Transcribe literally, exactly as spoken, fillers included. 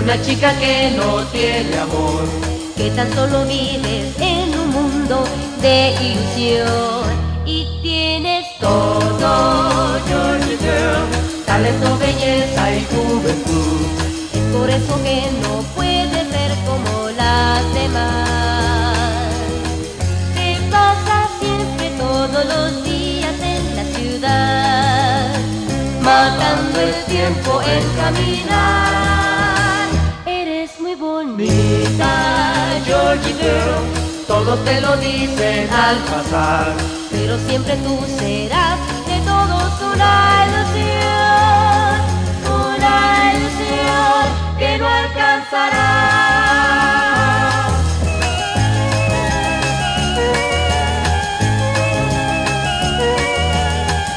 una chica que no tiene amor, que tan solo vives en un mundo de ilusión y tienes todo, Georgie girl, talento, belleza y juventud. Es por eso que no puedes ser como las demás. Te pasas siempre todos los días en la ciudad, matando el tiempo en caminar. Eres muy bonita, Georgie girl, todos te lo dicen al pasar, pero siempre tú serás de todos una ilusión, una ilusión que no alcanzará.